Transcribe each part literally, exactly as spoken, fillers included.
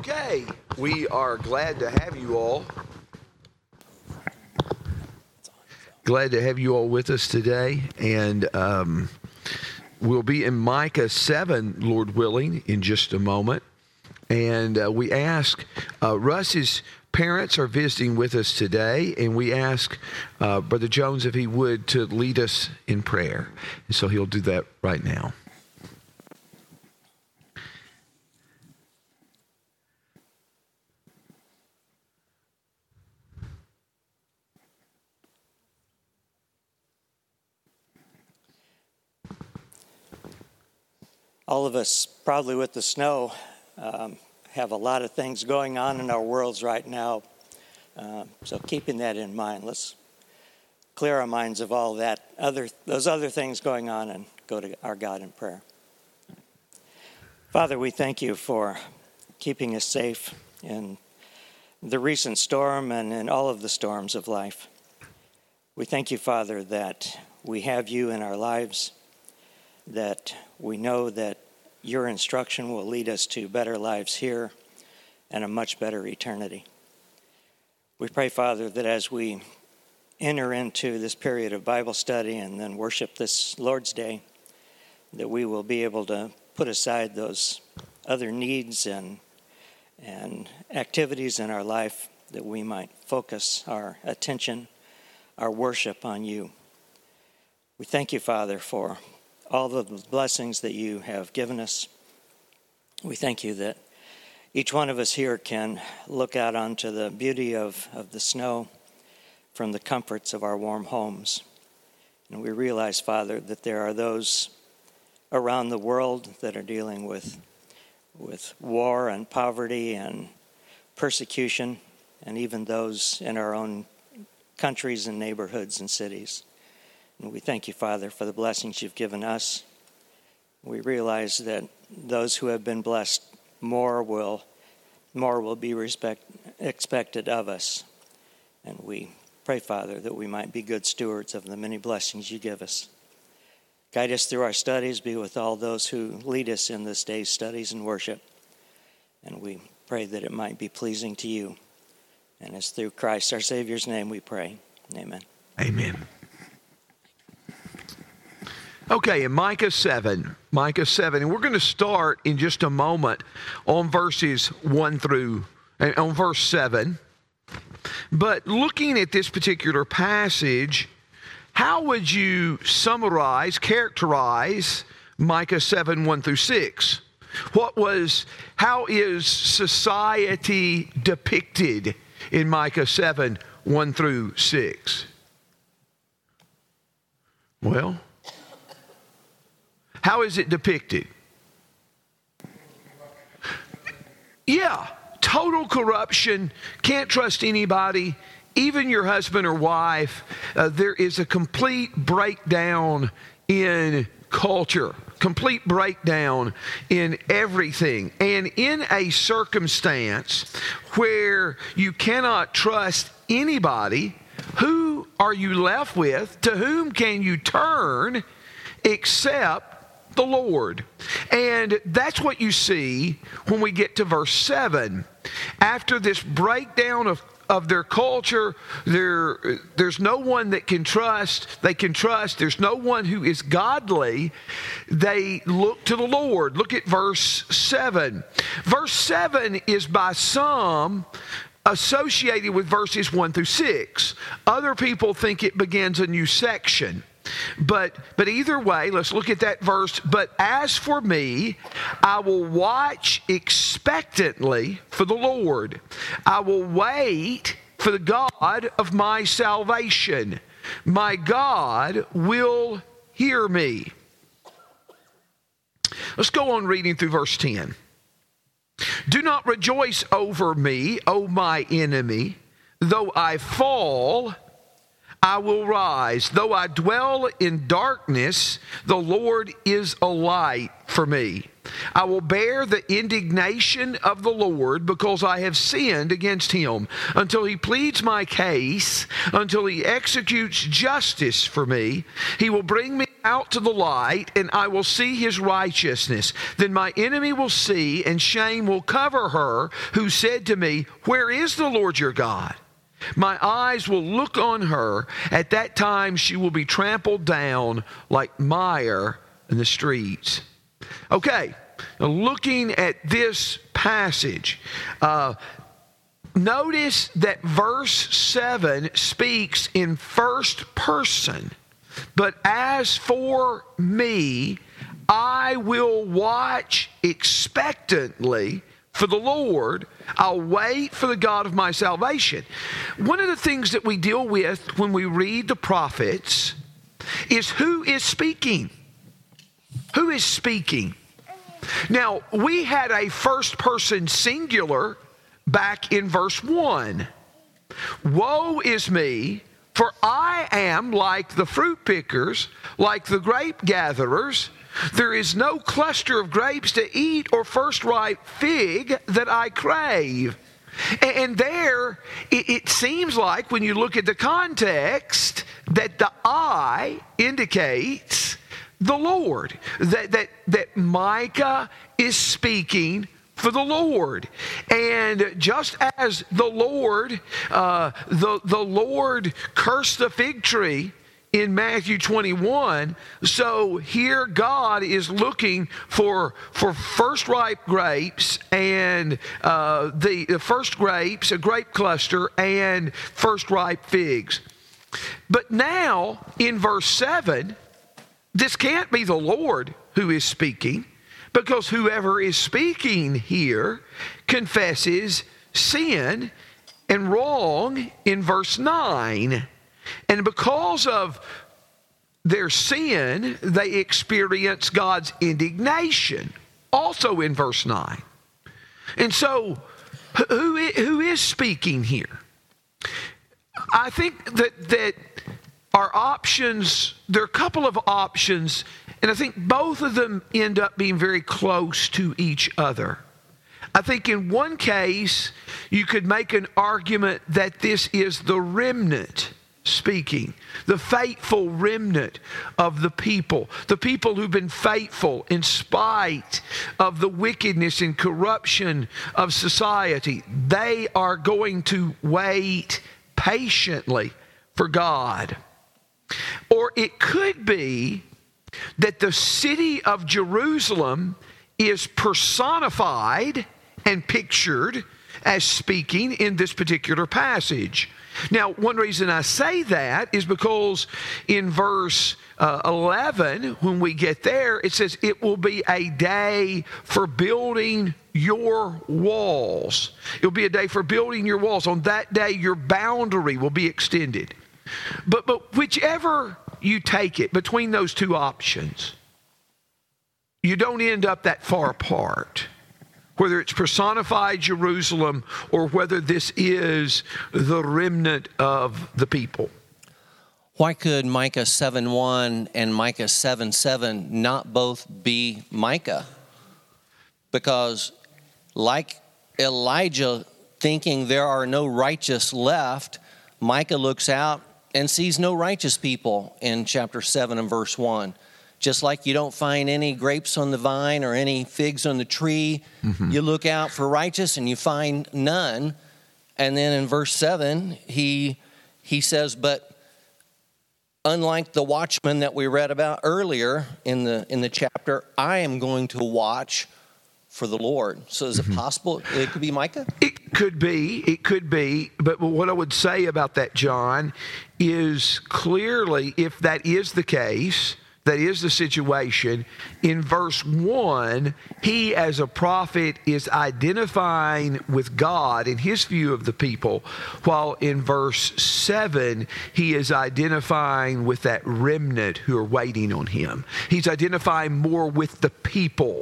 Okay, we are glad to have you all. Glad to have you all with us today, and um, we'll be in Micah seven, Lord willing, in just a moment. And uh, we ask, uh, Russ's parents are visiting with us today, and we ask uh, Brother Jones if he would to lead us in prayer. And so he'll do that right now. All of us, probably with the snow, um, have a lot of things going on in our worlds right now. Uh, so keeping that in mind, let's clear our minds of all that other those other things going on and go to our God in prayer. Father, we thank you for keeping us safe in the recent storm and in all of the storms of life. We thank you, Father, that we have you in our lives, that we know that your instruction will lead us to better lives here and a much better eternity. We pray, Father, that as we enter into this period of Bible study and then worship this Lord's Day, that we will be able to put aside those other needs and and activities in our life, that we might focus our attention, our worship on you. We thank you, Father, for all of the blessings that you have given us. We thank you that each one of us here can look out onto the beauty of, of the snow from the comforts of our warm homes. And we realize, Father, that there are those around the world that are dealing with, with war and poverty and persecution, and even those in our own countries and neighborhoods and cities. And we thank you, Father, for the blessings you've given us. We realize that those who have been blessed, more will more will be respect, expected of us. And we pray, Father, that we might be good stewards of the many blessings you give us. Guide us through our studies. Be with all those who lead us in this day's studies and worship. And we pray that it might be pleasing to you. And it's through Christ, our Savior's name, we pray. Amen. Amen. Okay, in Micah seven, Micah seven, and we're going to start in just a moment on verses one through, on verse seven. But looking at this particular passage, how would you summarize, characterize Micah seven, one through six? What was, how is society depicted in Micah seven, one through six? Well, how is it depicted? Yeah, total corruption, can't trust anybody, even your husband or wife. Uh, there is a complete breakdown in culture, complete breakdown in everything. And in a circumstance where you cannot trust anybody, who are you left with? To whom can you turn except the Lord? And that's what you see when we get to verse seven. After this breakdown of, of their culture, there, there's no one that can trust, they can trust, there's no one who is godly, they look to the Lord. Look at verse seven. Verse seven is by some associated with verses one through six. Other people think it begins a new section. But but either way, let's look at that verse. But as for me, I will watch expectantly for the Lord. I will wait for the God of my salvation. My God will hear me. Let's go on reading through verse ten. Do not rejoice over me, O my enemy, though I fall, I will rise. Though I dwell in darkness, the Lord is a light for me. I will bear the indignation of the Lord because I have sinned against him, until he pleads my case, until he executes justice for me. He will bring me out to the light, and I will see his righteousness. Then my enemy will see, and shame will cover her who said to me, where is the Lord your God? My eyes will look on her. At that time she will be trampled down like mire in the streets. Okay, now looking at this passage, uh, notice that verse seven speaks in first person. But as for me, I will watch expectantly for the Lord. I'll wait for the God of my salvation. One of the things that we deal with when we read the prophets is who is speaking. Who is speaking? Now, we had a first person singular back in verse one. Woe is me, for I am like the fruit pickers, like the grape gatherers. There is no cluster of grapes to eat or first ripe fig that I crave. And there, it seems like when you look at the context, that the I indicates the Lord. That, that, that Micah is speaking for the Lord. And just as the Lord, uh, the, the Lord cursed the fig tree in Matthew twenty-one, so here God is looking for, for first ripe grapes and uh, the, the first grapes, a grape cluster, and first ripe figs. But now in verse seven, this can't be the Lord who is speaking, because whoever is speaking here confesses sin and wrong in verse nine. And because of their sin, they experience God's indignation, also in verse nine. And so, who is, who is speaking here? I think that, that our options, there are a couple of options, and I think both of them end up being very close to each other. I think in one case, you could make an argument that this is the remnant speaking, the faithful remnant of the people, the people who've been faithful in spite of the wickedness and corruption of society. They are going to wait patiently for God. Or it could be that the city of Jerusalem is personified and pictured as speaking in this particular passage. Now, one reason I say that is because in verse uh, eleven, when we get there, it says, it will be a day for building your walls. It will be a day for building your walls. On that day, your boundary will be extended. But, but whichever you take it, between those two options, you don't end up that far apart. Whether it's personified Jerusalem or whether this is the remnant of the people. Why could Micah seven one and Micah seven seven not both be Micah? Because like Elijah thinking there are no righteous left, Micah looks out and sees no righteous people in chapter seven and verse one. Just like you don't find any grapes on the vine or any figs on the tree, mm-hmm. You look out for righteous and you find none. And then in verse seven, he he says, but unlike the watchman that we read about earlier in the in the chapter, I am going to watch for the Lord. So is it possible it could be Micah? It could be. It could be. But what I would say about that, John, is clearly if that is the case, that is the situation, in verse one, he as a prophet is identifying with God in his view of the people, while in verse seven, he is identifying with that remnant who are waiting on him. He's identifying more with the people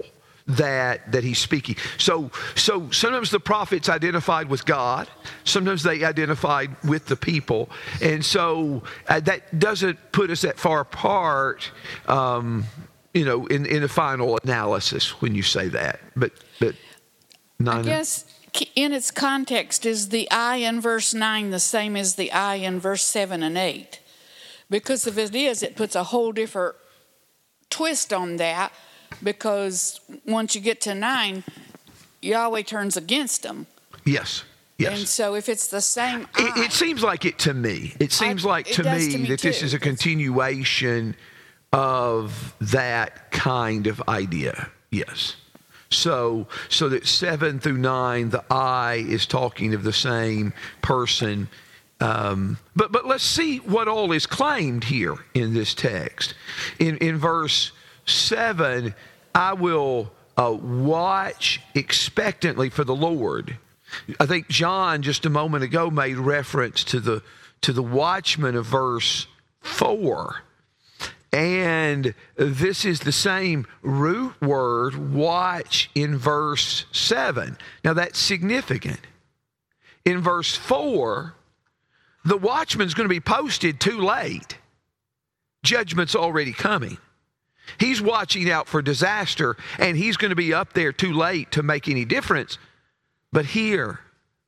that that he's speaking. So so sometimes the prophets identified with God, sometimes they identified with the people, and so uh, that doesn't put us that far apart, um, you know, in in the final analysis when you say that. But but Nina? I guess in its context, is the I in verse nine the same as the I in verse seven and eight? Because if it is, it puts a whole different twist on that. Because once you get to nine, Yahweh turns against them. Yes, yes. And so if it's the same it, I, it seems like it to me. It seems I, like to me, to me that too. this is a continuation of that kind of idea. Yes. So, so that seven through nine, the I is talking of the same person. Um, but but let's see what all is claimed here in this text. In in verse seven, I will uh, watch expectantly for the Lord. I think John just a moment ago made reference to the to the watchman of verse four. And this is the same root word, watch, in verse seven. Now that's significant. In verse four, the watchman's going to be posted too late. Judgment's already coming. He's watching out for disaster, and he's going to be up there too late to make any difference. But here,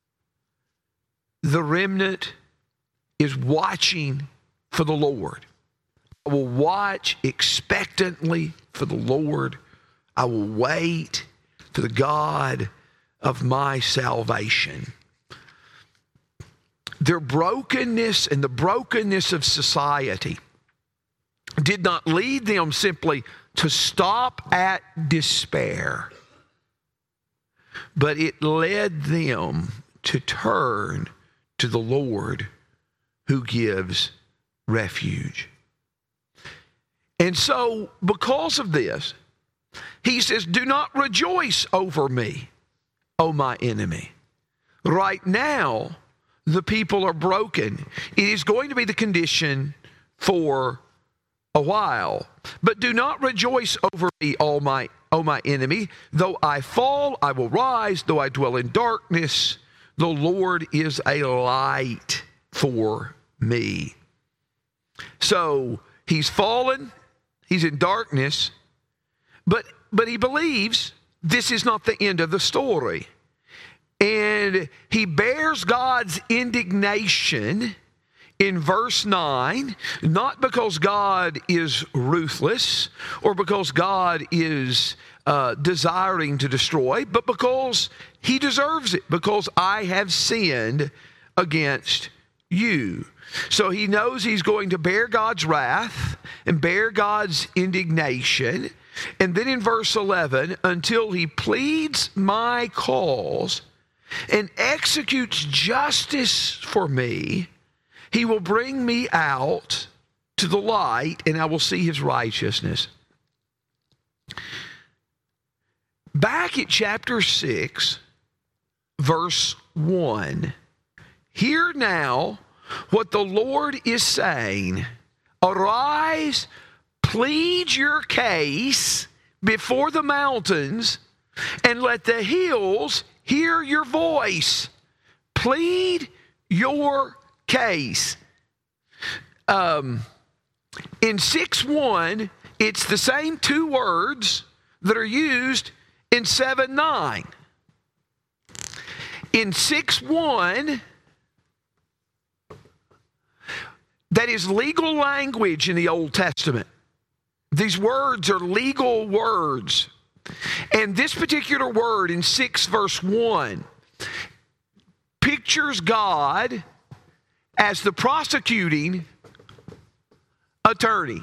the remnant is watching for the Lord. I will watch expectantly for the Lord. I will wait for the God of my salvation. Their brokenness and the brokenness of society did not lead them simply to stop at despair, but it led them to turn to the Lord who gives refuge. And so, because of this, he says, do not rejoice over me, O my enemy. Right now, the people are broken. It is going to be the condition for a while. But do not rejoice over me, all my, O my enemy. Though I fall, I will rise. Though I dwell in darkness, the Lord is a light for me. So he's fallen, he's in darkness, but but he believes this is not the end of the story. And he bears God's indignation in verse nine, not because God is ruthless or because God is uh, desiring to destroy, but because he deserves it, because I have sinned against you. So he knows he's going to bear God's wrath and bear God's indignation. And then in verse eleven, until he pleads my cause and executes justice for me, he will bring me out to the light, and I will see his righteousness. Back at chapter six, verse one, hear now what the Lord is saying. Arise, plead your case before the mountains, and let the hills hear your voice. Plead your case. Um, in six one, it's the same two words that are used in seven nine. In six one, that is legal language in the Old Testament. These words are legal words. And this particular word in six verse one pictures God as the prosecuting attorney.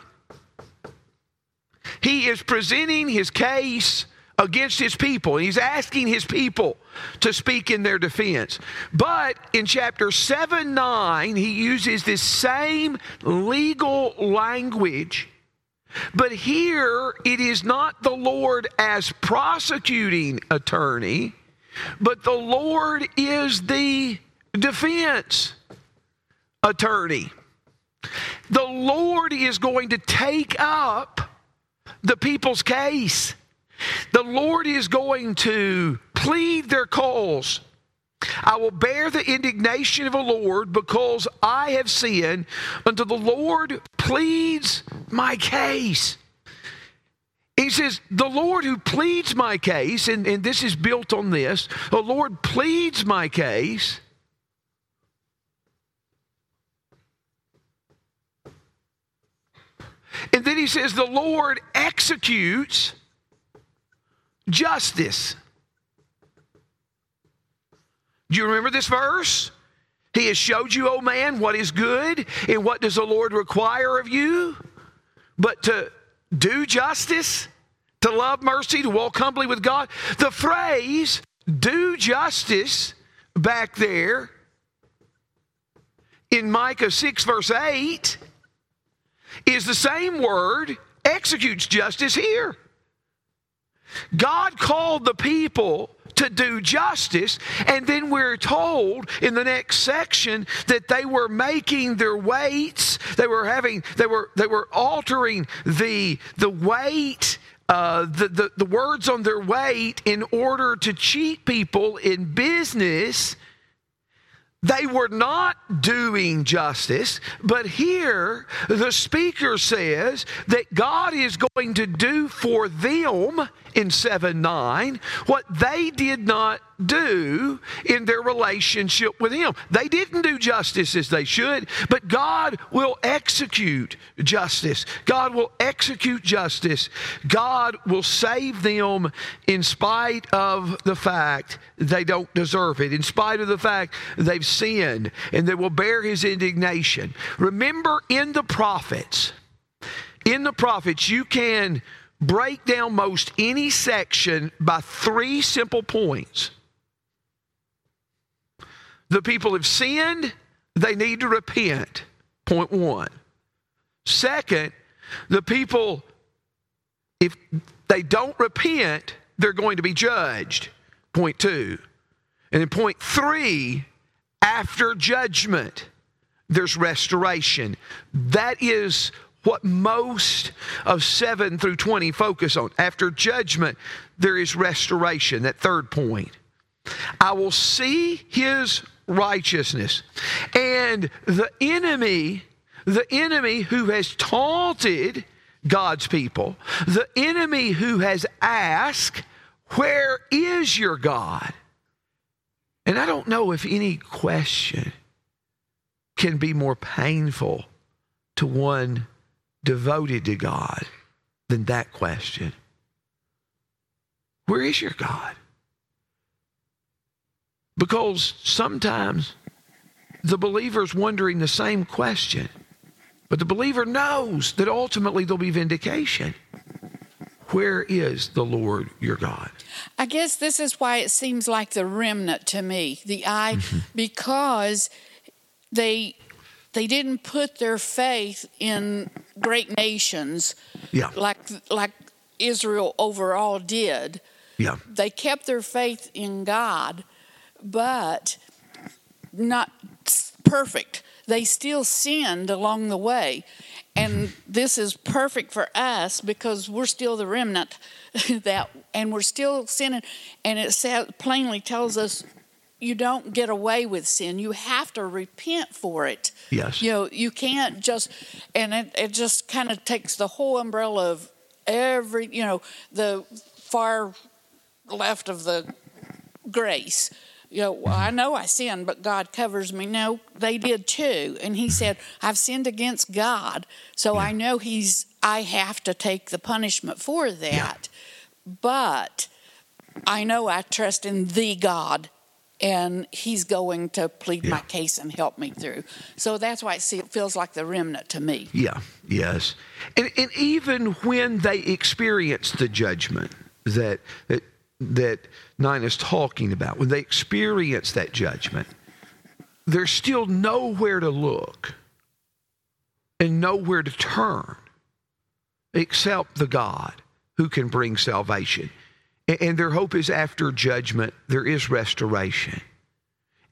He is presenting his case against his people. He's asking his people to speak in their defense. But in chapter seven nine, he uses this same legal language. But here, it is not the Lord as prosecuting attorney, but the Lord is the defense attorney. The Lord is going to take up the people's case. The Lord is going to plead their cause. I will bear the indignation of the Lord because I have sinned. Until the Lord pleads my case. He says, the Lord who pleads my case, and, and this is built on this, the Lord pleads my case. And then he says, the Lord executes justice. Do you remember this verse? He has showed you, O man, what is good, and what does the Lord require of you? But to do justice, to love mercy, to walk humbly with God. The phrase, do justice, back there in Micah six verse eight, is the same word, executes justice here. God called the people to do justice, and then we're told in the next section that they were making their weights, they were having, they were they were altering the the weight, uh, the, the, the words on their weight in order to cheat people in business. They were not doing justice, but here the speaker says that God is going to do for them in seven nine what they did not do in their relationship with Him. They didn't do justice as they should, but God will execute justice. God will execute justice. God will save them in spite of the fact they don't deserve it, in spite of the fact they've sinned, and they will bear His indignation. Remember, in the prophets, in the prophets, you can break down most any section by three simple points. The people have sinned, they need to repent. Point one. Second, the people, if they don't repent, they're going to be judged. Point two. And then point three, after judgment, there's restoration. That is what most of seven through twenty focus on. After judgment, there is restoration, that third point. I will see His righteousness. And the enemy, the enemy who has taunted God's people, the enemy who has asked, where is your God? And I don't know if any question can be more painful to one devoted to God than that question. Where is your God? Because sometimes the believer's wondering the same question, but the believer knows that ultimately there'll be vindication. Where is the Lord your God? I guess this is why it seems like the remnant to me, the I, mm-hmm. because they they didn't put their faith in great nations, yeah. like like Israel overall did. Yeah. They kept their faith in God, but not perfect. They still sinned along the way. And this is perfect for us because we're still the remnant, that, and we're still sinning. And it plainly tells us you don't get away with sin. You have to repent for it. Yes. You know, you can't just, and it, it just kind of takes the whole umbrella of every, you know, the far left of the grace. You know, well, I know I sinned, but God covers me. No, they did too. And He said, I've sinned against God, so yeah. I know He's, I have to take the punishment for that. Yeah. But I know I trust in the God, and He's going to plead yeah. my case and help me through. So that's why it feels like the remnant to me. Yeah, yes. And, and even when they experience the judgment that, that that Nina's talking about, when they experience that judgment, there's still nowhere to look and nowhere to turn except the God who can bring salvation. And their hope is after judgment, there is restoration.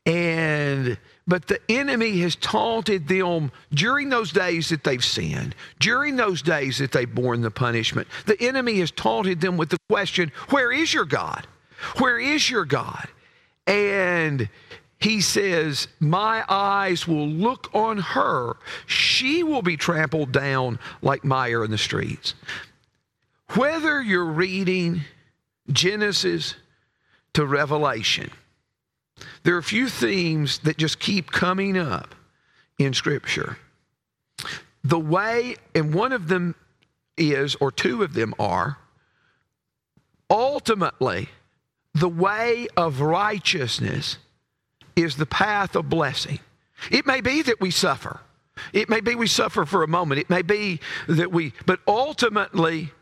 And but the enemy has taunted them during those days that they've sinned, during those days that they've borne the punishment. The enemy has taunted them with the question, where is your God? Where is your God? And he says, my eyes will look on her. She will be trampled down like mire in the streets. Whether you're reading Genesis to Revelation, there are a few themes that just keep coming up in Scripture. The way, and one of them is, or two of them are, ultimately, the way of righteousness is the path of blessing. It may be that we suffer. It may be we suffer for a moment. It may be that we, but ultimately,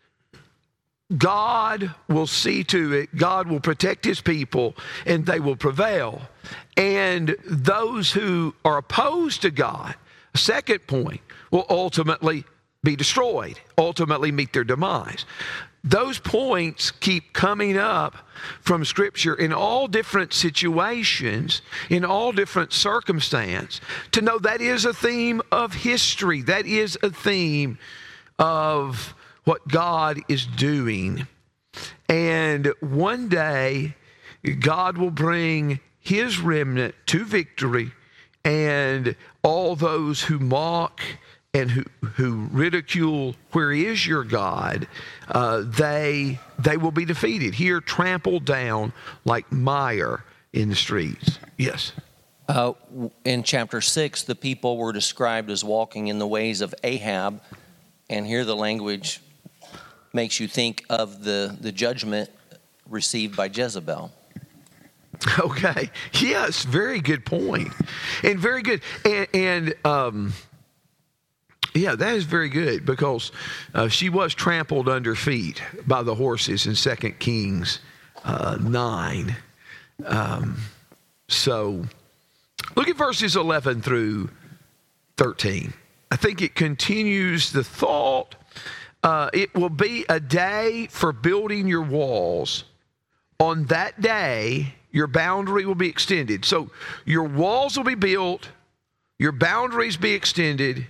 God will see to it, God will protect his people, and they will prevail. And those who are opposed to God, second point, will ultimately be destroyed, ultimately meet their demise. Those points keep coming up from Scripture in all different situations, in all different circumstances, to know that is a theme of history. That is a theme of what God is doing. And one day, God will bring his remnant to victory, and all those who mock and who, who ridicule, where is your God, uh, they, they will be defeated. Here, trampled down like mire in the streets. Yes? Uh, in chapter six, the people were described as walking in the ways of Ahab, and here the language makes you think of the, the judgment received by Jezebel. Okay. Yes, very good point. And very good. And, and um, yeah, that is very good, because uh, she was trampled under feet by the horses in Second Kings uh, nine. Um, so look at verses eleven through thirteen. I think it continues the thought. Uh, it will be a day for building your walls. On that day, your boundary will be extended. So your walls will be built, your boundaries be extended.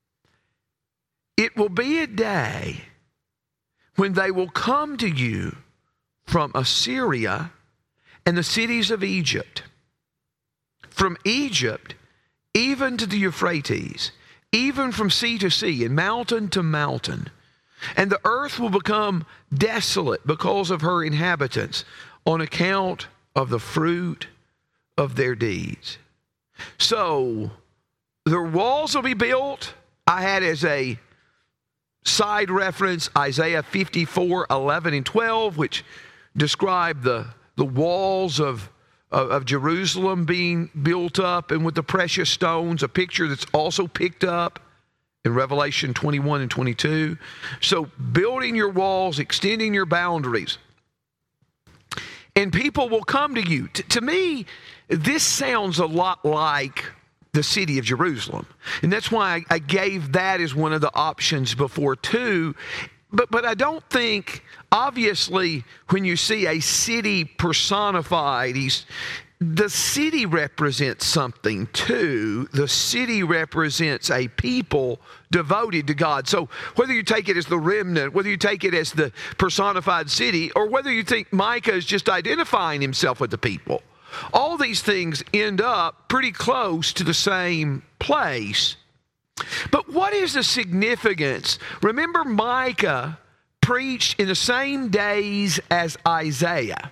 It will be a day when they will come to you from Assyria and the cities of Egypt, from Egypt even to the Euphrates, even from sea to sea and mountain to mountain. And the earth will become desolate because of her inhabitants, on account of the fruit of their deeds. So their walls will be built. I had as a side reference Isaiah fifty-four, eleven and twelve, which describe the, the walls of, of, of Jerusalem being built up and with the precious stones, a picture that's also picked up in Revelation twenty-one and twenty-two. So building your walls, extending your boundaries. And people will come to you. T- to me, this sounds a lot like the city of Jerusalem. And that's why I, I gave that as one of the options before too. But, but I don't think, obviously, when you see a city personified, he's, the city represents something too. The city represents a people devoted to God. So whether you take it as the remnant, whether you take it as the personified city, or whether you think Micah is just identifying himself with the people, all these things end up pretty close to the same place. But what is the significance? Remember, Micah preached in the same days as Isaiah.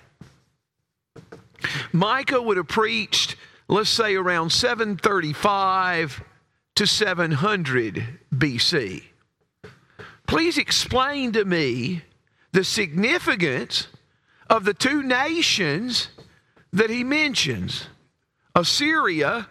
Micah would have preached, let's say, around seven thirty-five to seven hundred B C. Please explain to me the significance of the two nations that he mentions, Assyria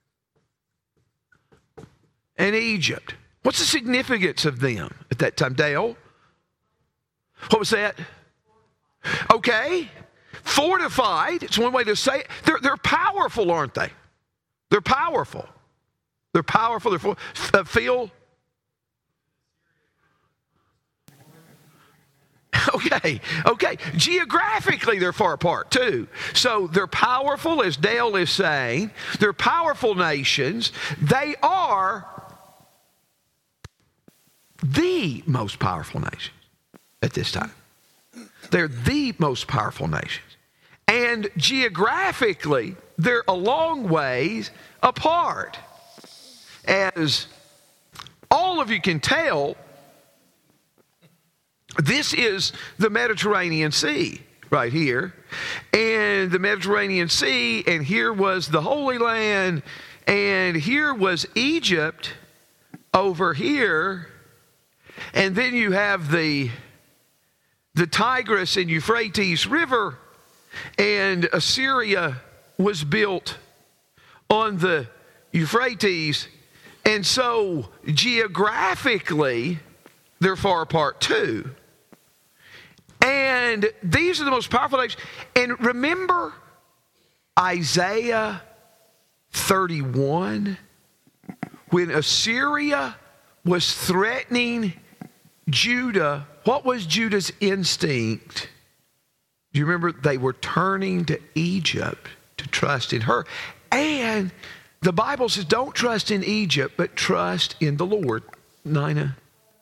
and Egypt. What's the significance of them at that time, Dale? What was that? Okay. Fortified, it's one way to say it. They're, they're powerful, aren't they? They're powerful. They're powerful. They're for, uh, feel. Okay, okay. Geographically, they're far apart too. So they're powerful, as Dale is saying. They're powerful nations. They are the most powerful nations at this time. They're the most powerful nations. And geographically, they're a long ways apart. As all of you can tell, this is the Mediterranean Sea right here. And the Mediterranean Sea, and here was the Holy Land, and here was Egypt over here. And then you have the, the Tigris and Euphrates River, and Assyria was built on the Euphrates. And so geographically, they're far apart too. And these are the most powerful nations. And remember Isaiah thirty-one, when Assyria was threatening Judah, what was Judah's instinct? Do you remember? They were turning to Egypt to trust in her. And the Bible says, don't trust in Egypt, but trust in the Lord. Nina?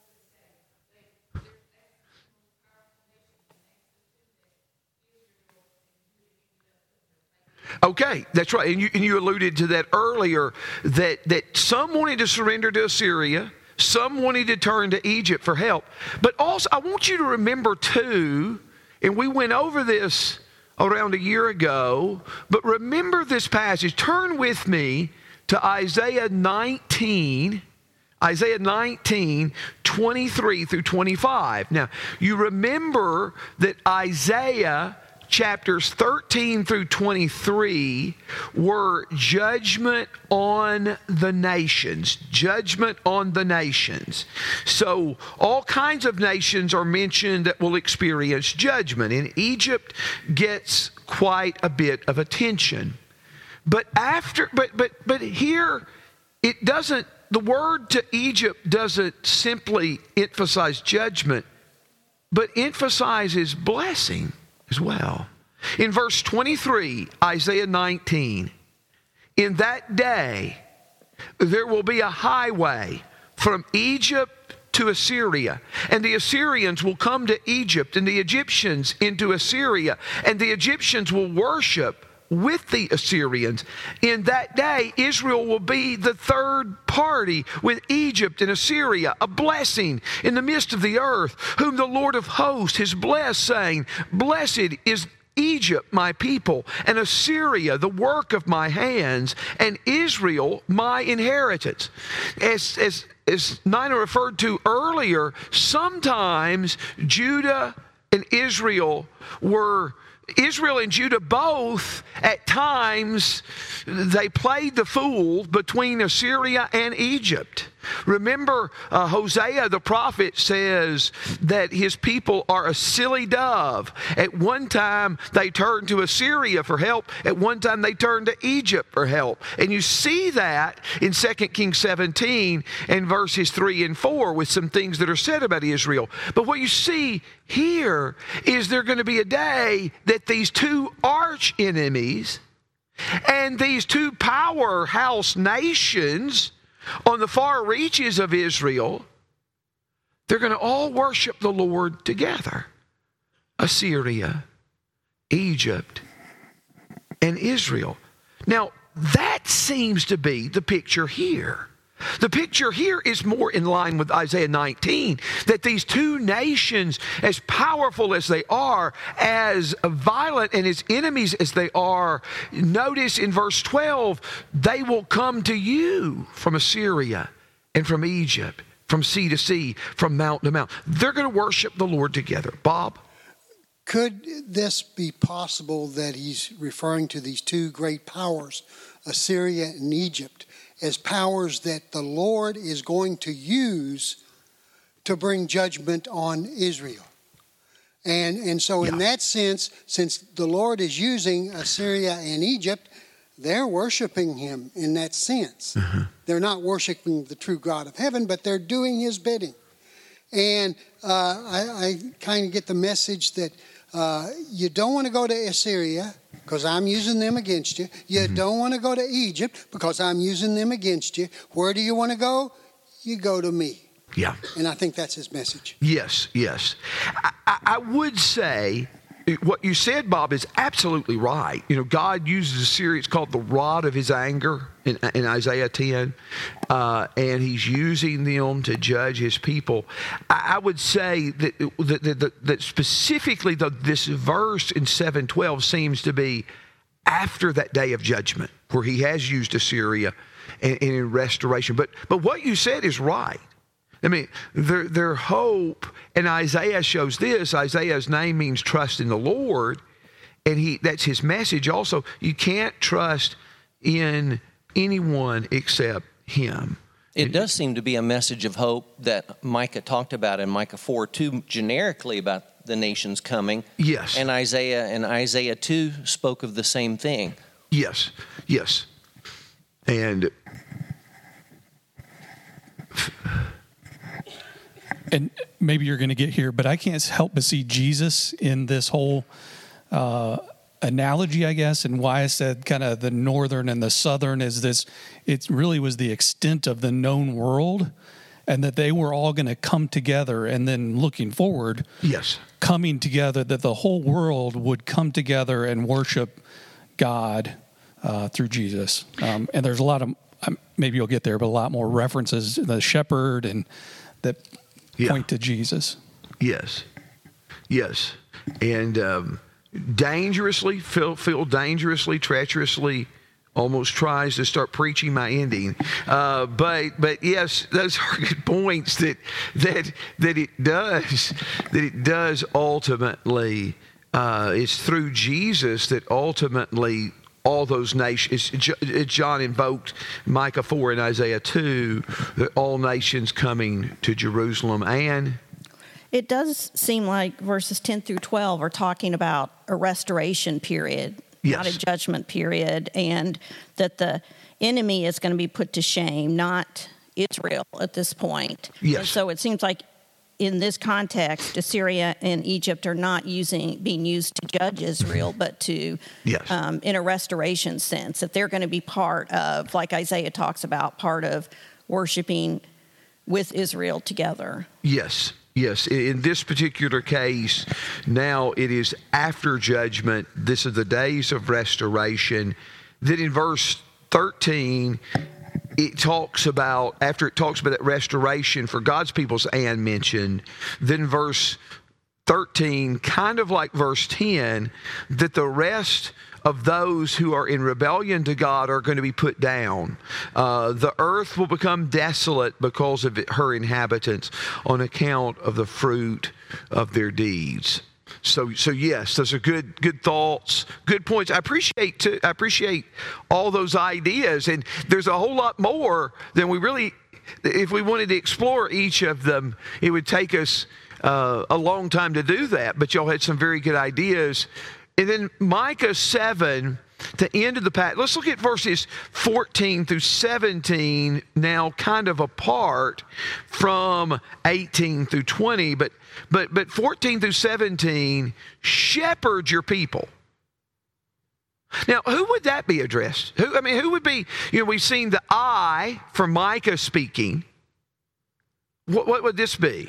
Okay, that's right. And you, and you alluded to that earlier, that, that some wanted to surrender to Assyria, some wanted to turn to Egypt for help. But also, I want you to remember too, and we went over this around a year ago, but remember this passage. Turn with me to Isaiah nineteen, Isaiah nineteen, twenty-three through twenty-five. Now, you remember that Isaiah chapters thirteen through twenty-three were judgment on the nations. Judgment on the nations. So all kinds of nations are mentioned that will experience judgment. And Egypt gets quite a bit of attention. But after, but but but here it doesn't, the word to Egypt doesn't simply emphasize judgment, but emphasizes blessing as well. In verse twenty-three, Isaiah nineteen, in that day there will be a highway from Egypt to Assyria, and the Assyrians will come to Egypt, and the Egyptians into Assyria, and the Egyptians will worship with the Assyrians. In that day, Israel will be the third party with Egypt and Assyria, a blessing in the midst of the earth, whom the Lord of hosts has blessed, saying, blessed is Egypt, my people, and Assyria, the work of my hands, and Israel, my inheritance. As, as, as Nina referred to earlier, sometimes Judah and Israel were Israel and Judah both, at times, they played the fool between Assyria and Egypt. Remember, uh, Hosea the prophet says that his people are a silly dove. At one time, they turned to Assyria for help. At one time, they turned to Egypt for help. And you see that in Second Kings seventeen and verses three and four with some things that are said about Israel. But what you see here is there going to be a day that these two arch enemies and these two powerhouse nations on the far reaches of Israel, they're going to all worship the Lord together. Assyria, Egypt, and Israel. Now, that seems to be the picture here. The picture here is more in line with Isaiah nineteen, that these two nations, as powerful as they are, as violent and as enemies as they are, notice in verse twelve, they will come to you from Assyria and from Egypt, from sea to sea, from mountain to mountain. They're going to worship the Lord together. Bob? Could this be possible that he's referring to these two great powers, Assyria and Egypt, as powers that the Lord is going to use to bring judgment on Israel? And, and so in yeah. that sense, since the Lord is using Assyria and Egypt, they're worshiping him in that sense. Mm-hmm. They're not worshiping the true God of heaven, but they're doing his bidding. And uh, I, I kind of get the message that uh, you don't want to go to Assyria because I'm using them against you. You mm-hmm. don't want to go to Egypt because I'm using them against you. Where do you want to go? You go to me. Yeah. And I think that's his message. Yes, yes. I, I, I would say what you said, Bob, is absolutely right. You know, God uses Assyria. It's called the rod of his anger in, in Isaiah ten. Uh, and he's using them to judge his people. I, I would say that, that, that, that specifically the, this verse in seven twelve seems to be after that day of judgment where he has used Assyria and, and in restoration. But, but what you said is right. I mean, their, their hope, and Isaiah shows this. Isaiah's name means trust in the Lord, and he that's his message also. You can't trust in anyone except him. It does seem to be a message of hope that Micah talked about in Micah four two generically about the nations coming. Yes. And Isaiah and Isaiah two spoke of the same thing. Yes, yes. And... And maybe you're going to get here, but I can't help but see Jesus in this whole uh, analogy, I guess, and why I said kind of the northern and the southern is this, it really was the extent of the known world, and that they were all going to come together, and then looking forward, yes, coming together, that the whole world would come together and worship God uh, through Jesus. Um, and there's a lot of, um, maybe you'll get there, but a lot more references, the shepherd and that yeah. point to Jesus. Yes, yes. And um, dangerously, Phil, Phil dangerously, treacherously almost tries to start preaching my ending. Uh, but but yes, those are good points that that that it does, that it does ultimately, uh, it's through Jesus that ultimately all those nations, John invoked Micah four and Isaiah two, that all nations coming to Jerusalem. And it does seem like verses ten through twelve are talking about a restoration period, yes. not a judgment period, and that the enemy is going to be put to shame, not Israel at this point. Yes. And so it seems like in this context, Assyria and Egypt are not using being used to judge Israel, but to, yes. um, in a restoration sense, that they're going to be part of, like Isaiah talks about, part of worshiping with Israel together. Yes, yes. In this particular case, now it is after judgment. This is the days of restoration. Then in verse thirteen, it talks about, after it talks about that restoration for God's people's and mentioned, then verse thirteen, kind of like verse ten, that the rest of those who are in rebellion to God are going to be put down. Uh, the earth will become desolate because of it, her inhabitants, on account of the fruit of their deeds. So, so yes, those are good, good thoughts, good points. I appreciate, too, I appreciate all those ideas, and there's a whole lot more than we really. If we wanted to explore each of them, it would take us uh, a long time to do that. But y'all had some very good ideas, and then Micah seven. The end of the passage. Let's look at verses fourteen through seventeen now, kind of apart from eighteen through twenty, but but but fourteen through seventeen, shepherd your people. Now, who would that be addressed? Who I mean, who would be? You know, we've seen the I from Micah speaking. What what would this be?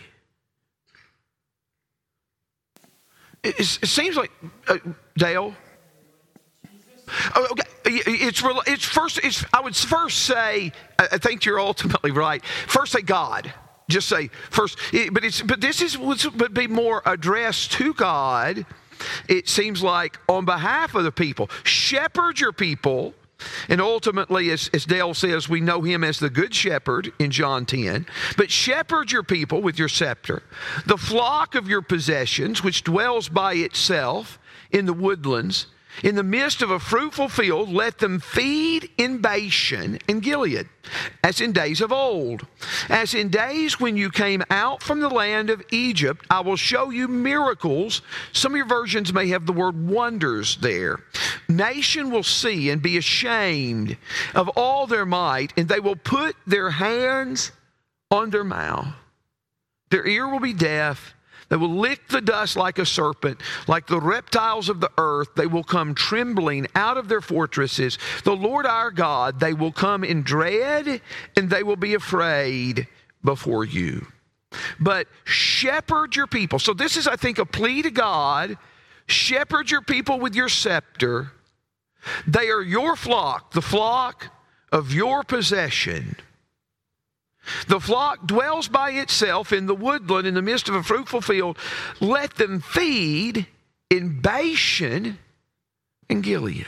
It, it seems like uh, Dale. Oh, okay. It's it's first. It's I would first say. I think you're ultimately right. First, say God. Just say first. But it's but this is would be more addressed to God. It seems like on behalf of the people, shepherd your people, and ultimately, as, as Dale says, we know him as the good shepherd in John ten. But shepherd your people with your scepter, the flock of your possessions, which dwells by itself in the woodlands. In the midst of a fruitful field, let them feed in Bashan and Gilead, as in days of old. As in days when you came out from the land of Egypt, I will show you miracles. Some of your versions may have the word wonders there. Nation will see and be ashamed of all their might, and they will put their hands on their mouth. Their ear will be deaf. They will lick the dust like a serpent, like the reptiles of the earth. They will come trembling out of their fortresses. The Lord our God, they will come in dread, and they will be afraid before you. But shepherd your people. So this is, I think, a plea to God. Shepherd your people with your scepter. They are your flock, the flock of your possession. The flock dwells by itself in the woodland in the midst of a fruitful field. Let them feed in Bashan and Gilead.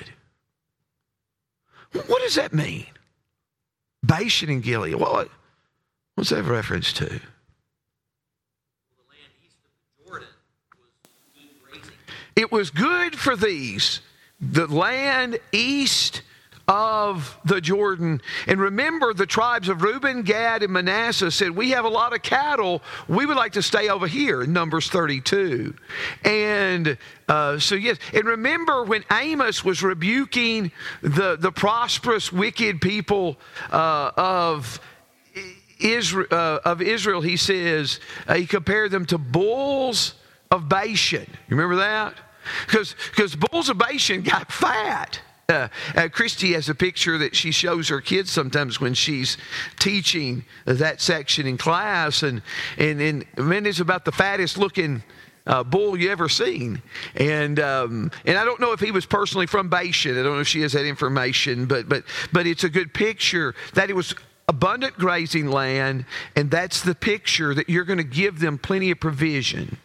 What does that mean? Bashan and Gilead. What, what's that reference to? It was good for these, the land east of the Jordan. And remember, the tribes of Reuben, Gad, and Manasseh said, we have a lot of cattle. We would like to stay over here in Numbers thirty-two. And uh, so, yes. And remember when Amos was rebuking the, the prosperous, wicked people uh, of Israel, uh, of Israel, he says, uh, he compared them to bulls of Bashan. You remember that? Because because bulls of Bashan got fat. Uh, uh, Christy has a picture that she shows her kids sometimes when she's teaching that section in class, and and and man, it's about the fattest looking uh, bull you ever seen. And um, and I don't know if he was personally from Bashan. I don't know if she has that information, but but but it's a good picture that it was abundant grazing land, and that's the picture that you're going to give them plenty of provision.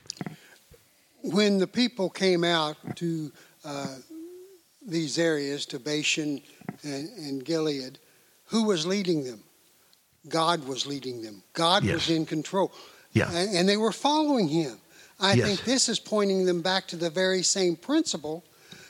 When the people came out to uh, these areas, to Bashan and, and Gilead, who was leading them? God was leading them. God yes. was in control. Yeah. And, and they were following him. I yes. think this is pointing them back to the very same principle.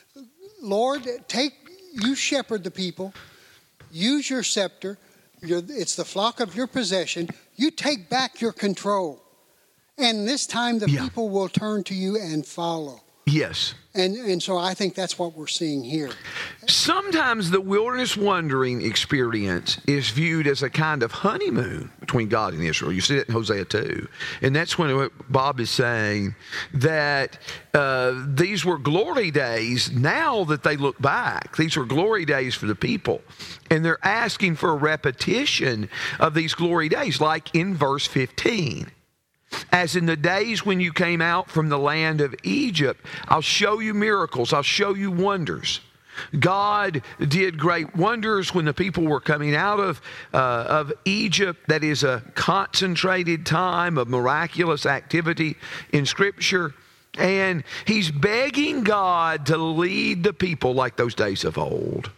Lord, take you shepherd the people. Use your scepter. You're, it's the flock of your possession. You take back your control. And this time the yeah. people will turn to you and follow. Yes. And and so I think that's what we're seeing here. Sometimes the wilderness wandering experience is viewed as a kind of honeymoon between God and Israel. You see that in Hosea two. And that's when Bob is saying that uh, these were glory days. Now that they look back, these were glory days for the people. And they're asking for a repetition of these glory days, like in verse fifteen. As in the days when you came out from the land of Egypt, I'll show you miracles, I'll show you wonders. God did great wonders when the people were coming out of, uh, of Egypt. That is a concentrated time of miraculous activity in Scripture. And he's begging God to lead the people like those days of old.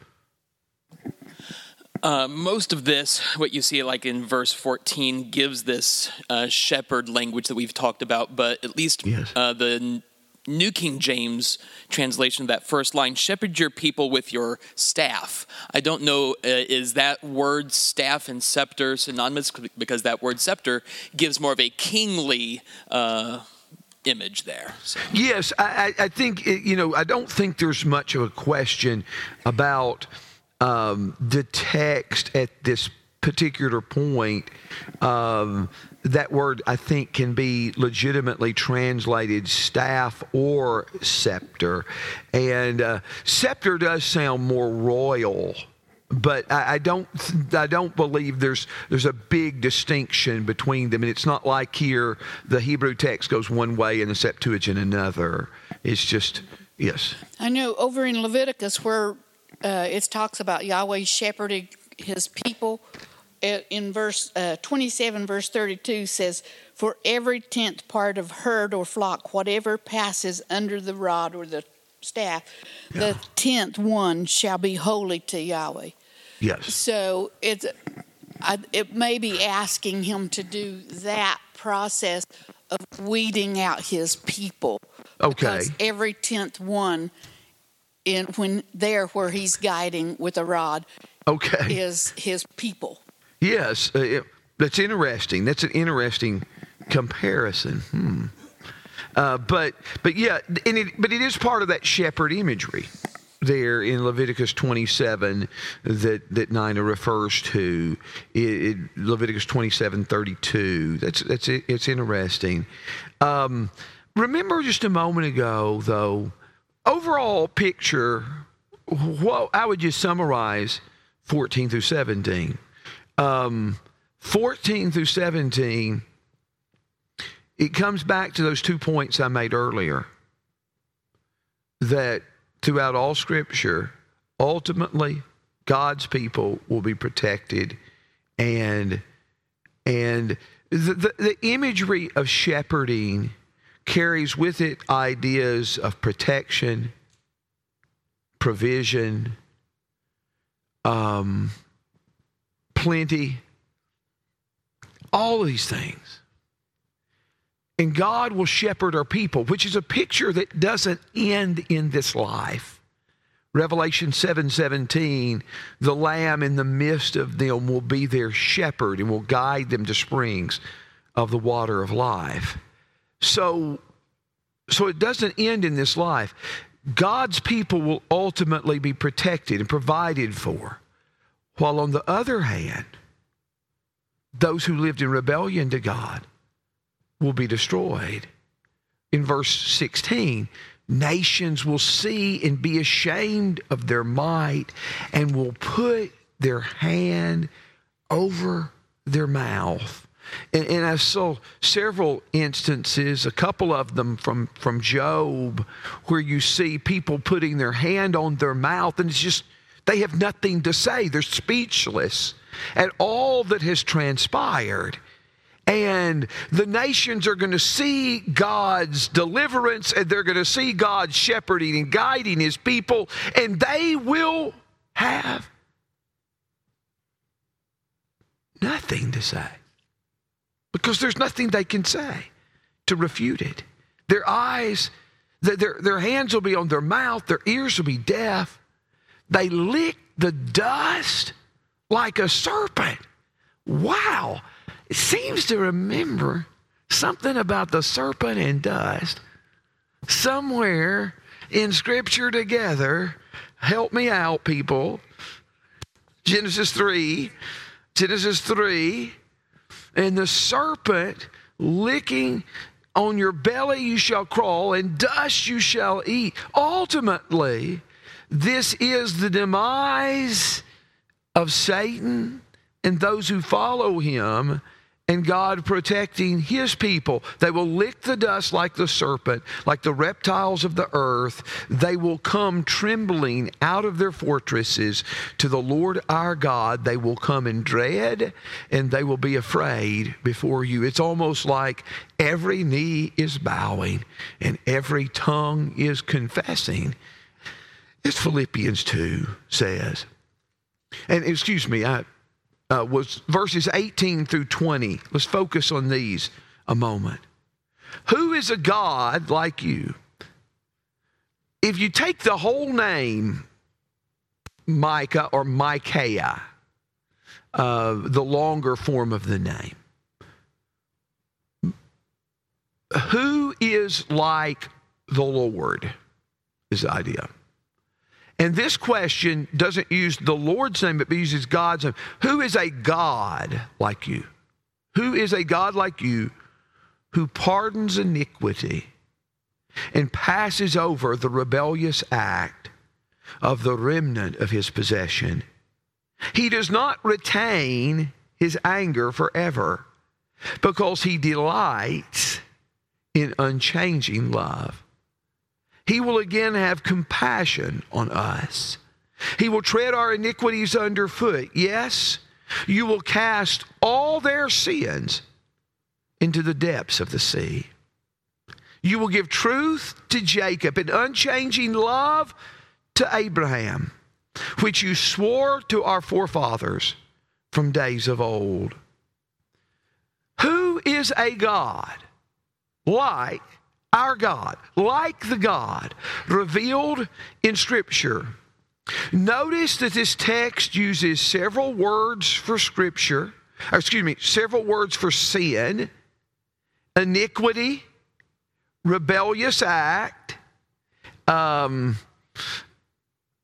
Uh, most of this, what you see like in verse fourteen, gives this uh, shepherd language that we've talked about, but at least yes. uh, the New King James translation of that first line, shepherd your people with your staff. I don't know, uh, is that word staff and scepter synonymous? Because that word scepter gives more of a kingly uh, image there. So. Yes, I, I think, you know, I don't think there's much of a question about Um, the text at this particular point. Um, that word, I think, can be legitimately translated staff or scepter. And uh, scepter does sound more royal, but I, I don't I don't believe there's there's a big distinction between them. And it's not like here the Hebrew text goes one way and the Septuagint another. It's just, yes. I know over in Leviticus where Uh, it talks about Yahweh shepherding his people. In verse uh, twenty-seven, verse thirty-two says, for every tenth part of herd or flock, whatever passes under the rod or the staff, yeah. the tenth one shall be holy to Yahweh. Yes. So it's, I, it may be asking him to do that process of weeding out his people. Okay. Because every tenth one in when there where he's guiding with a rod okay. is his people. Yes, uh, it, that's interesting. That's an interesting comparison. Hmm. Uh, but but yeah, and it, but it is part of that shepherd imagery. there in Leviticus twenty-seven that, that Nina refers to, it, it, Leviticus twenty-seven thirty-two. That's, that's it, it's interesting. Um, remember just a moment ago, though, overall picture, what I would just summarize fourteen through seventeen. Um, fourteen through seventeen, it comes back to those two points I made earlier, that throughout all Scripture, ultimately, God's people will be protected, and and the, the, the imagery of shepherding carries with it ideas of protection, provision, um, plenty, all of these things. And God will shepherd our people, which is a picture that doesn't end in this life. Revelation seven seventeen, the Lamb in the midst of them will be their shepherd and will guide them to springs of the water of life. So, so it doesn't end in this life. God's people will ultimately be protected and provided for, while on the other hand, those who lived in rebellion to God will be destroyed. In verse sixteen, nations will see and be ashamed of their might and will put their hand over their mouth. And, and I saw several instances, a couple of them from, from Job, where you see people putting their hand on their mouth, and it's just, they have nothing to say. They're speechless at all that has transpired. And the nations are going to see God's deliverance, and they're going to see God shepherding and guiding His people, and they will have nothing to say, because there's nothing they can say to refute it. Their eyes, their, their hands will be on their mouth, their ears will be deaf. They lick the dust like a serpent. Wow. It seems to remember something about the serpent and dust somewhere in Scripture together. Help me out, people. Genesis three. Genesis three. And the serpent licking on your belly you shall crawl, and dust you shall eat. Ultimately, this is the demise of Satan and those who follow him, and God protecting His people. They will lick the dust like the serpent, like the reptiles of the earth. They will come trembling out of their fortresses to the Lord our God. They will come in dread, and they will be afraid before you. It's almost like every knee is bowing and every tongue is confessing, as Philippians two says. And excuse me, I Uh, was verses eighteen through twenty. Let's focus on these a moment. Who is a God like you? If you take the whole name, Micah or Micaiah, uh, the longer form of the name, who is like the Lord is the idea. And this question doesn't use the Lord's name, but uses God's name. Who is a God like you? Who is a God like you who pardons iniquity and passes over the rebellious act of the remnant of His possession? He does not retain His anger forever, because He delights in unchanging love. He will again have compassion on us. He will tread our iniquities underfoot. Yes, you will cast all their sins into the depths of the sea. You will give truth to Jacob and unchanging love to Abraham, which you swore to our forefathers from days of old. Who is a God like our God, like the God revealed in Scripture? Notice that this text uses several words for Scripture, or excuse me, several words for sin, iniquity, rebellious act, um,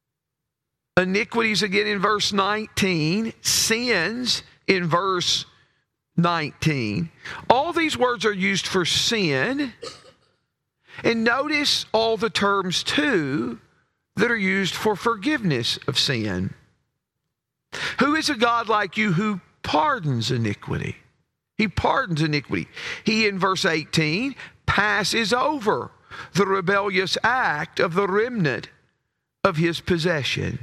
iniquities again in verse nineteen, sins in verse nineteen. All these words are used for sin. And notice all the terms, too, that are used for forgiveness of sin. Who is a God like you who pardons iniquity? He pardons iniquity. He, in verse eighteen, passes over the rebellious act of the remnant of his possession.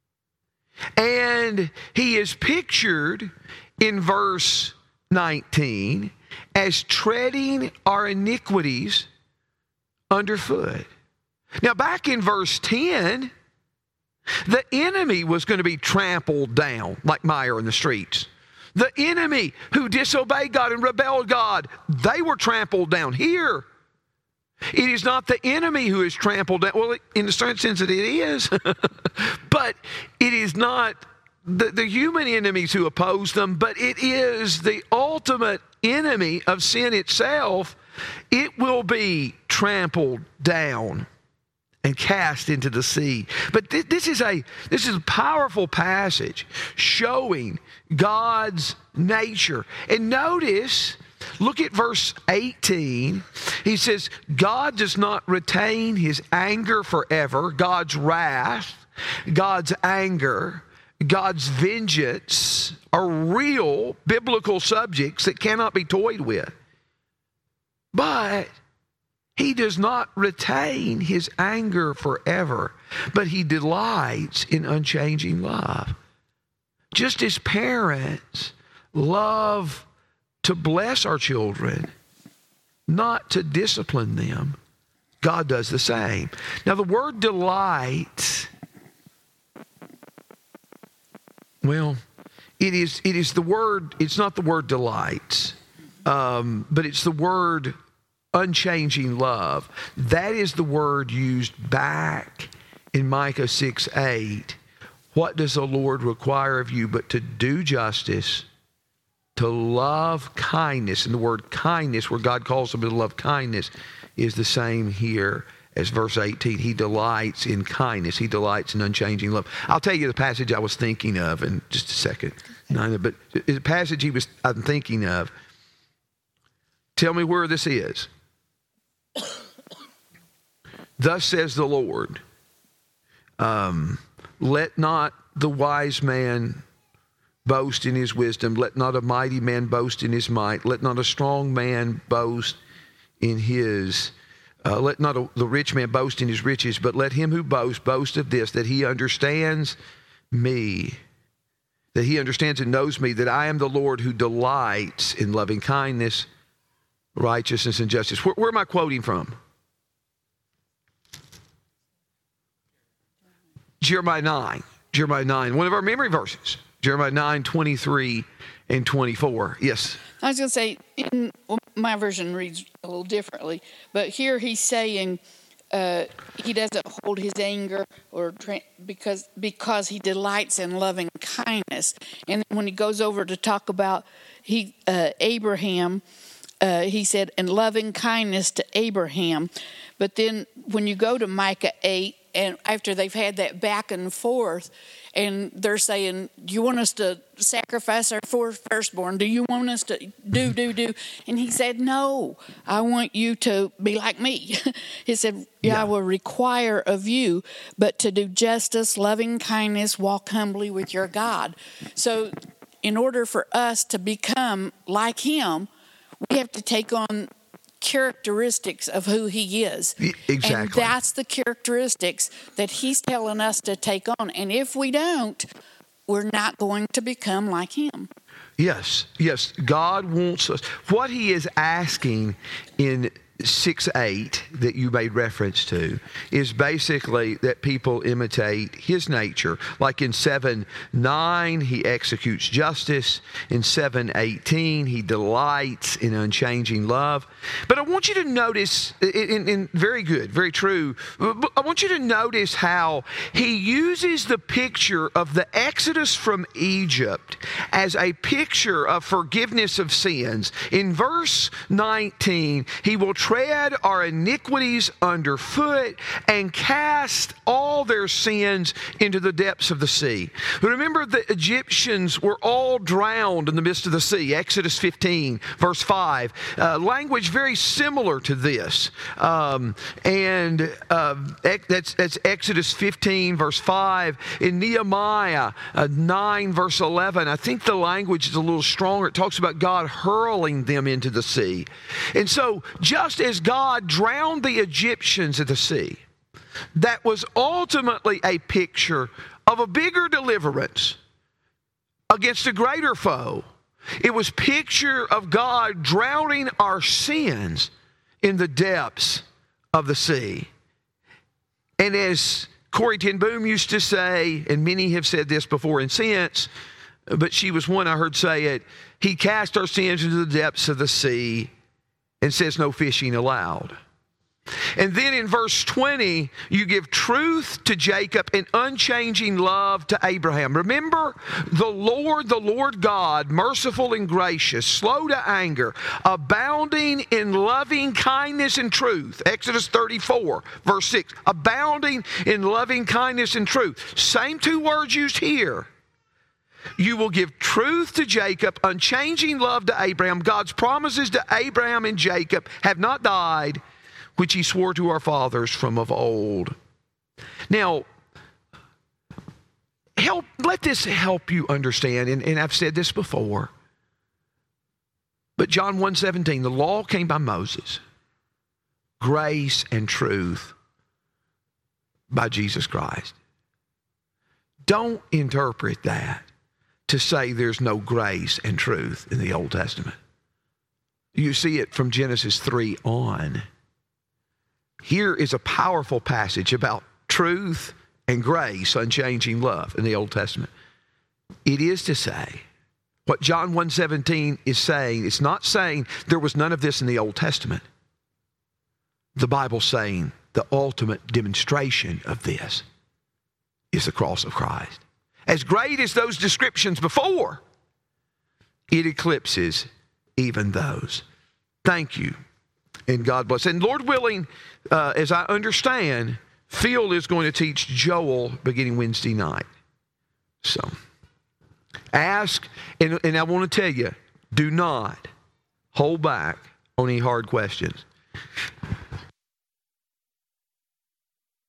And he is pictured in verse nineteen as treading our iniquities underfoot. Now, back in verse ten, the enemy was going to be trampled down like mire in the streets. The enemy who disobeyed God and rebelled God, they were trampled down. Here, it is not the enemy who is trampled down. Well, in the certain sense that it is, but it is not the, the human enemies who oppose them, but it is the ultimate enemy of sin itself. It will be trampled down and cast into the sea. But th- this is a this is a powerful passage showing God's nature. And notice, look at verse eighteen. He says, God does not retain his anger forever. God's wrath, God's anger, God's vengeance are real biblical subjects that cannot be toyed with. But he does not retain his anger forever, but he delights in unchanging love. Just as parents love to bless our children, not to discipline them, God does the same. Now, the word delight, well, it is it is the word, it's not the word delight, um, but it's the word unchanging love. That is the word used back in Micah six eight. What does the Lord require of you but to do justice, to love kindness? And the word kindness, where God calls them to love kindness, is the same here as verse eighteen. He delights in kindness. He delights in unchanging love. I'll tell you the passage I was thinking of in just a second. Nina, but the passage he was I'm thinking of. Tell me where this is. Thus says the Lord, um, let not the wise man boast in his wisdom. Let not a mighty man boast in his might. Let not a strong man boast in his, uh, let not a, the rich man boast in his riches, but let him who boasts boast of this, that he understands me, that he understands and knows me, that I am the Lord who delights in loving kindness, righteousness, and justice. Where, where am I quoting from? Jeremiah nine. Jeremiah nine, one of our memory verses. Jeremiah nine, twenty-three and twenty-four. Yes. I was going to say, in, well, my version reads a little differently, but here he's saying uh, he doesn't hold his anger or tra- because because he delights in loving kindness. And when he goes over to talk about he uh, Abraham, uh, he said, and loving kindness to Abraham. But then when you go to Micah eight, and after they've had that back and forth, and they're saying, do you want us to sacrifice our firstborn? Do you want us to do, do, do? And he said, no, I want you to be like me. He said, yeah, yeah, I will require of you, but to do justice, loving kindness, walk humbly with your God. So in order for us to become like him, we have to take on characteristics of who he is. Exactly. And that's the characteristics that he's telling us to take on. And if we don't, we're not going to become like him. Yes, yes. God wants us. What he is asking in six eight that you made reference to is basically that people imitate his nature. Like in seven nine, he executes justice. In seven eighteen, he delights in unchanging love. But I want you to notice, in, in very good, very true, I want you to notice how he uses the picture of the Exodus from Egypt as a picture of forgiveness of sins. In verse nineteen, he will tread our iniquities underfoot and cast all their sins into the depths of the sea. Remember, the Egyptians were all drowned in the midst of the sea. Exodus fifteen, verse five. Uh, language very similar to this. Um, and uh, that's, that's Exodus fifteen, verse five. In Nehemiah uh, nine, verse eleven, I think the language is a little stronger. It talks about God hurling them into the sea. And so, just as God drowned the Egyptians at the sea, that was ultimately a picture of a bigger deliverance against a greater foe. It was picture of God drowning our sins in the depths of the sea. And as Corrie ten Boom used to say, and many have said this before and since, but she was one I heard say it, He cast our sins into the depths of the sea and says no fishing allowed. And then in verse twenty, you give truth to Jacob and unchanging love to Abraham. Remember, the Lord, the Lord God, merciful and gracious, slow to anger, abounding in loving kindness and truth. Exodus thirty-four, verse six, abounding in loving kindness and truth. Same two words used here. You will give truth to Jacob, unchanging love to Abraham. God's promises to Abraham and Jacob have not died, which he swore to our fathers from of old. Now, help, let this help you understand, and, and I've said this before, but John one seventeen, the law came by Moses, grace and truth by Jesus Christ. Don't interpret that to say there's no grace and truth in the Old Testament. You see it from Genesis three on. Here is a powerful passage about truth and grace, unchanging love in the Old Testament. It is to say, what John one seventeen is saying, it's not saying there was none of this in the Old Testament. The Bible's saying the ultimate demonstration of this is the cross of Christ. As great as those descriptions before, it eclipses even those. Thank you, and God bless. And Lord willing, uh, as I understand, Phil is going to teach Joel beginning Wednesday night. So, ask, and, and I want to tell you, do not hold back on any hard questions.